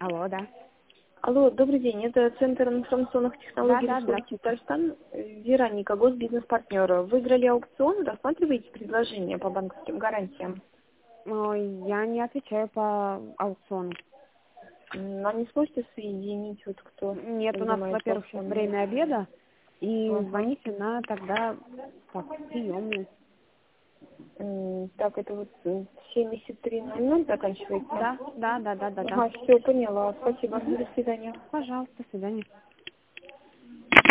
Алло, да. Алло, добрый день. Это Центр информационных технологий Да, Республики здравствуйте. Татарстан. Вероника, госбизнес-партнер. Выиграли аукцион, рассматриваете предложение по банковским гарантиям? Ой, я не отвечаю по аукциону. А не сможете соединить, вот кто Нет, у нас, занимается во-первых, сейчас аукционом? время обеда, и Ага. звоните на тогда приемную. Так, это вот 73:00 заканчивается? Да, да, да, да, да, да. Ага, все, поняла. Спасибо. До свидания. Пожалуйста, до свидания.